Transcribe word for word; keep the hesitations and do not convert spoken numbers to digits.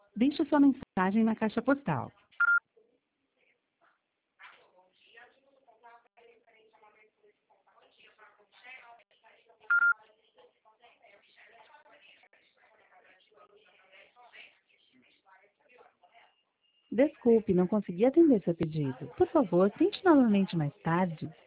Deixe sua mensagem na caixa postal. Desculpe, não consegui atender seu pedido. Por favor, tente novamente mais tarde.